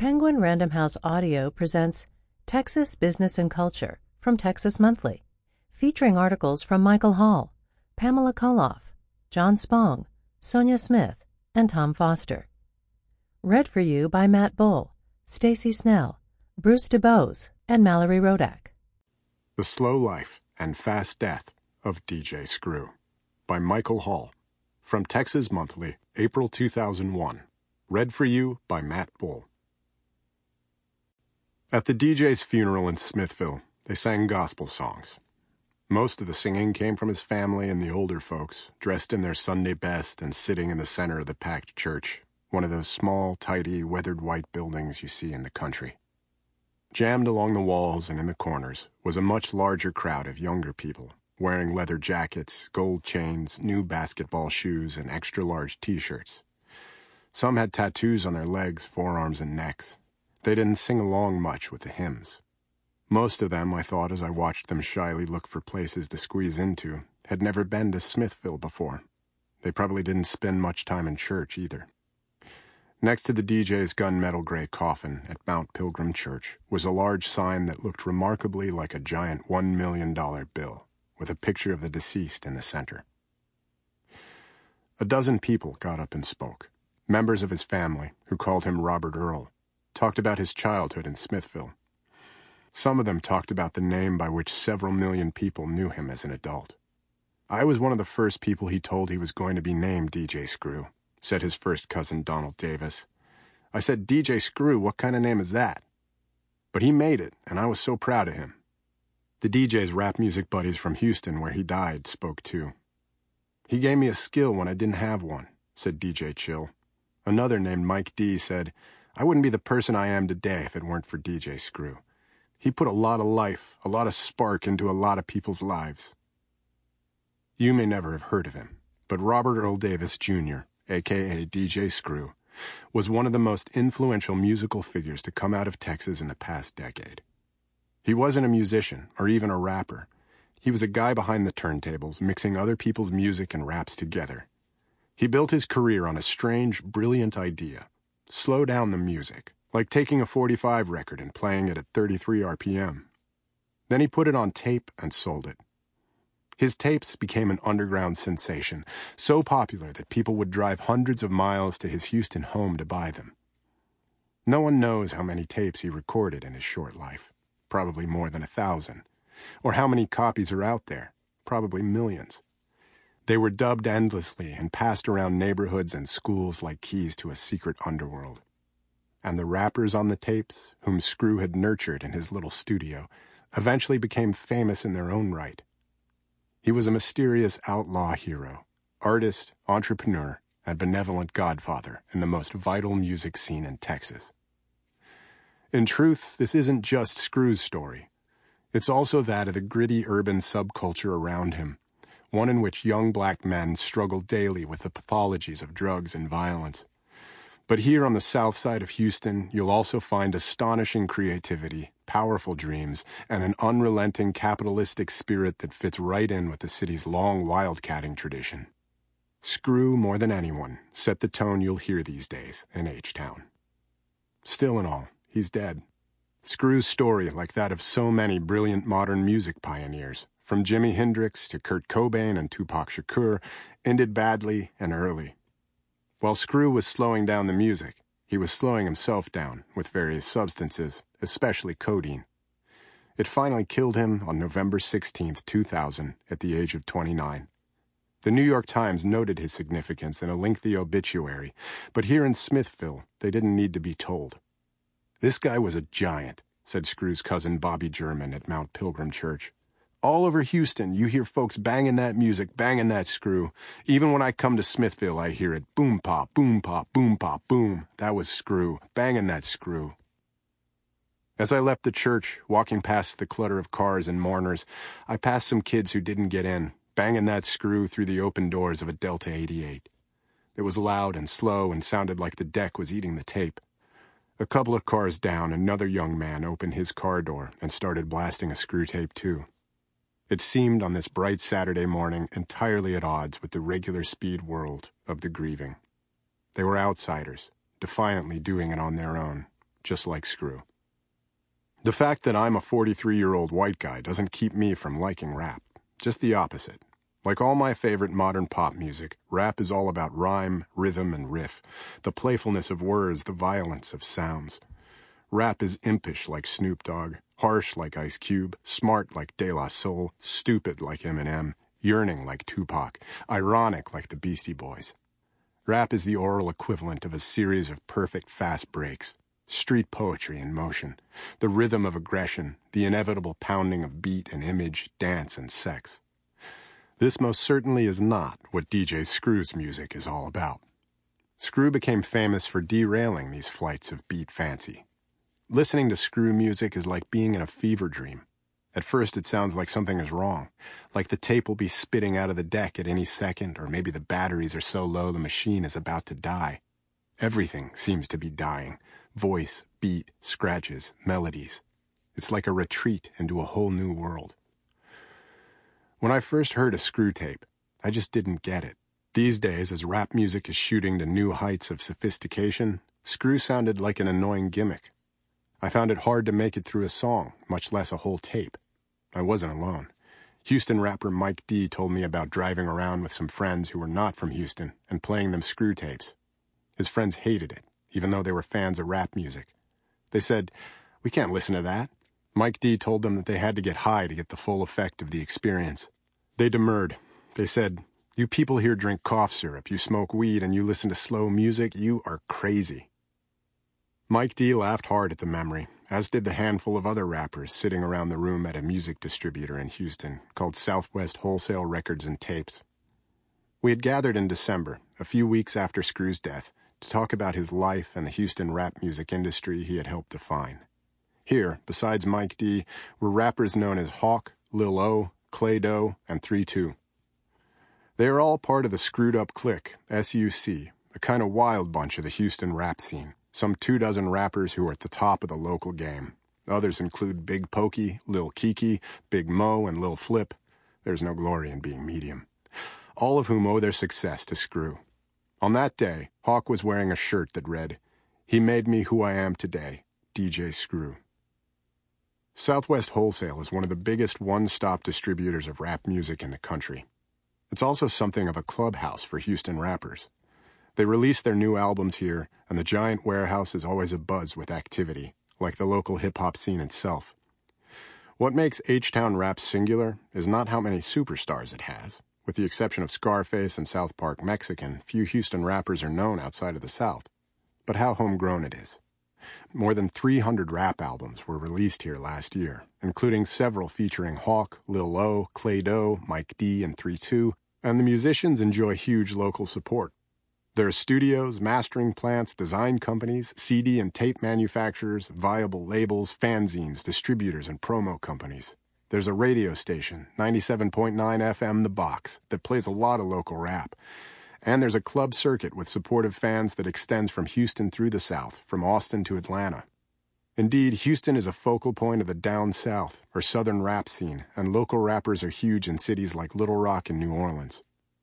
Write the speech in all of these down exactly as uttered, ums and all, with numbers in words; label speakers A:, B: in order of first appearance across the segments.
A: Penguin Random House Audio presents Texas Business and Culture from Texas Monthly, featuring articles from Michael Hall, Pamela Koloff, John Spong, Sonia Smith, and Tom Foster. Read for you by Matt Bull, Stacy Snell, Bruce DuBose, and Mallory Rodak.
B: The Slow Life and Fast Death of D J Screw by Michael Hall, from Texas Monthly, April two thousand one. Read for you by Matt Bull. At the D J's funeral in Smithville, they sang gospel songs. Most of the singing came from his family and the older folks, dressed in their Sunday best and sitting in the center of the packed church, one of those small, tidy, weathered white buildings you see in the country. Jammed along the walls and in the corners was a much larger crowd of younger people, wearing leather jackets, gold chains, new basketball shoes, and extra-large T-shirts. Some had tattoos on their legs, forearms, and necks. They didn't sing along much with the hymns. Most of them, I thought as I watched them shyly look for places to squeeze into, had never been to Smithville before. They probably didn't spend much time in church either. Next to the D J's gunmetal gray coffin at Mount Pilgrim Church was a large sign that looked remarkably like a giant one million dollar bill, with a picture of the deceased in the center. A dozen people got up and spoke. Members of his family, who called him Robert Earl, talked about his childhood in Smithville. Some of them talked about the name by which several million people knew him as an adult. I was one of the first people he told he was going to be named D J Screw, said his first cousin Donald Davis. I said, D J Screw, what kind of name is that? But he made it, and I was so proud of him. The D J's rap music buddies from Houston, where he died, spoke too. He gave me a skill when I didn't have one, said D J Chill. Another named Mike D said, I wouldn't be the person I am today if it weren't for D J Screw. He put a lot of life, a lot of spark into a lot of people's lives. You may never have heard of him, but Robert Earl Davis Junior, a k a. D J Screw, was one of the most influential musical figures to come out of Texas in the past decade. He wasn't a musician or even a rapper. He was a guy behind the turntables, mixing other people's music and raps together. He built his career on a strange, brilliant idea. Slow down the music, like taking a forty-five record and playing it at thirty-three R P M. Then he put it on tape and sold it. His tapes became an underground sensation, so popular that people would drive hundreds of miles to his Houston home to buy them. No one knows how many tapes he recorded in his short life, probably more than a thousand, or how many copies are out there, probably millions. They were dubbed endlessly and passed around neighborhoods and schools like keys to a secret underworld. And the rappers on the tapes, whom Screw had nurtured in his little studio, eventually became famous in their own right. He was a mysterious outlaw hero, artist, entrepreneur, and benevolent godfather in the most vital music scene in Texas. In truth, this isn't just Screw's story. It's also that of the gritty urban subculture around him, one in which young black men struggle daily with the pathologies of drugs and violence. But here on the south side of Houston, you'll also find astonishing creativity, powerful dreams, and an unrelenting capitalistic spirit that fits right in with the city's long wildcatting tradition. Screw, more than anyone, set the tone you'll hear these days in H-Town. Still in all, he's dead. Screw's story, like that of so many brilliant modern music pioneers, from Jimi Hendrix to Kurt Cobain and Tupac Shakur, ended badly and early. While Screw was slowing down the music, he was slowing himself down with various substances, especially codeine. It finally killed him on November sixteenth, two thousand, at the age of twenty-nine. The New York Times noted his significance in a lengthy obituary, but here in Smithville, they didn't need to be told. This guy was a giant, said Screw's cousin Bobby German at Mount Pilgrim Church. All over Houston, you hear folks banging that music, banging that Screw. Even when I come to Smithville, I hear it boom pop, boom pop, boom pop, boom. That was Screw, banging that Screw. As I left the church, walking past the clutter of cars and mourners, I passed some kids who didn't get in, banging that Screw through the open doors of a Delta eighty-eight. It was loud and slow and sounded like the deck was eating the tape. A couple of cars down, another young man opened his car door and started blasting a Screw tape too. It seemed on this bright Saturday morning entirely at odds with the regular speed world of the grieving. They were outsiders, defiantly doing it on their own, just like Screw. The fact that I'm a forty-three-year-old white guy doesn't keep me from liking rap. Just the opposite. Like all my favorite modern pop music, rap is all about rhyme, rhythm, and riff, the playfulness of words, the violence of sounds. Rap is impish like Snoop Dogg, harsh like Ice Cube, smart like De La Soul, stupid like Eminem, yearning like Tupac, ironic like the Beastie Boys. Rap is the oral equivalent of a series of perfect fast breaks, street poetry in motion, the rhythm of aggression, the inevitable pounding of beat and image, dance and sex. This most certainly is not what D J Screw's music is all about. Screw became famous for derailing these flights of beat fancy. Listening to Screw music is like being in a fever dream. At first it sounds like something is wrong, like the tape will be spitting out of the deck at any second, or maybe the batteries are so low the machine is about to die. Everything seems to be dying. Voice, beat, scratches, melodies. It's like a retreat into a whole new world. When I first heard a Screw tape, I just didn't get it. These days, as rap music is shooting to new heights of sophistication, Screw sounded like an annoying gimmick. I found it hard to make it through a song, much less a whole tape. I wasn't alone. Houston rapper Mike D told me about driving around with some friends who were not from Houston and playing them Screw tapes. His friends hated it, even though they were fans of rap music. They said, "We can't listen to that." Mike D told them that they had to get high to get the full effect of the experience. They demurred. They said, "You people here drink cough syrup, you smoke weed, and you listen to slow music. You are crazy." Mike D laughed hard at the memory, as did the handful of other rappers sitting around the room at a music distributor in Houston called Southwest Wholesale Records and Tapes. We had gathered in December, a few weeks after Screw's death, to talk about his life and the Houston rap music industry he had helped define. Here, besides Mike D, were rappers known as Hawk, Lil O, Clay Doh, and three two. They are all part of the Screwed Up Clique, S U C, a kind of wild bunch of the Houston rap scene. Some two dozen rappers who are at the top of the local game. Others include Big Pokey, Lil Kiki, Big Mo, and Lil Flip. There's no glory in being medium. All of whom owe their success to Screw. On that day, Hawk was wearing a shirt that read, "He made me who I am today, D J Screw." Southwest Wholesale is one of the biggest one-stop distributors of rap music in the country. It's also something of a clubhouse for Houston rappers. They release their new albums here, and the giant warehouse is always abuzz with activity, like the local hip-hop scene itself. What makes H-Town rap singular is not how many superstars it has. With the exception of Scarface and South Park Mexican, few Houston rappers are known outside of the South, but how homegrown it is. More than three hundred rap albums were released here last year, including several featuring Hawk, Lil O, Clay Doh, Mike D, and three two, and the musicians enjoy huge local support. There are studios, mastering plants, design companies, C D and tape manufacturers, viable labels, fanzines, distributors, and promo companies. There's a radio station, ninety-seven point nine F M The Box, that plays a lot of local rap. And there's a club circuit with supportive fans that extends from Houston through the South, from Austin to Atlanta. Indeed, Houston is a focal point of the down South, or Southern rap scene, and local rappers are huge in cities like Little Rock and New Orleans.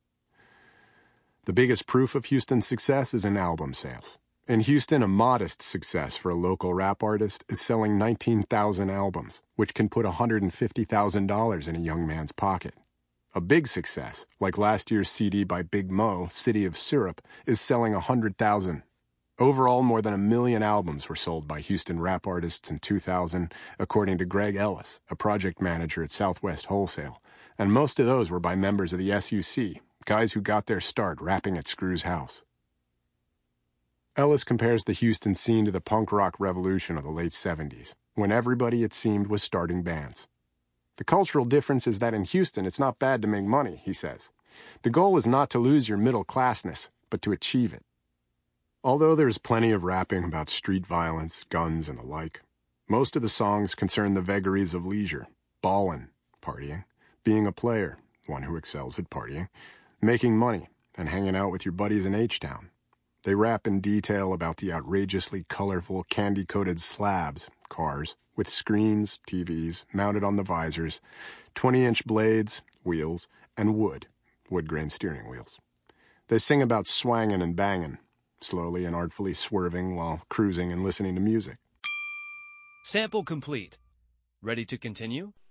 B: The biggest proof of Houston's success is in album sales. In Houston, a modest success for a local rap artist is selling nineteen thousand albums, which can put one hundred fifty thousand dollars in a young man's pocket. A big success, like last year's C D by Big Mo, City of Syrup, is selling one hundred thousand dollars. Overall, more than a million albums were sold by Houston rap artists in two thousand, according to Greg Ellis, a project manager at Southwest Wholesale, and most of those were by members of the S U C, guys who got their start rapping at Screw's house. Ellis compares the Houston scene to the punk rock revolution of the late seventies, when everybody, it seemed, was starting bands. The cultural difference is that in Houston, it's not bad to make money, he says. The goal is not to lose your middle-classness, but to achieve it. Although there is plenty of rapping about street violence, guns, and the like, most of the songs concern the vagaries of leisure, ballin', partying, being a player, one who excels at partying, making money, and hanging out with your buddies in H-Town. They rap in detail about the outrageously colorful, candy-coated slabs, cars, with screens, T Vs, mounted on the visors, twenty-inch blades, wheels, and wood, wood-grain steering wheels. They sing about swangin' and bangin', slowly and artfully swerving while cruising and listening to music,
C: Sample complete. Ready to continue?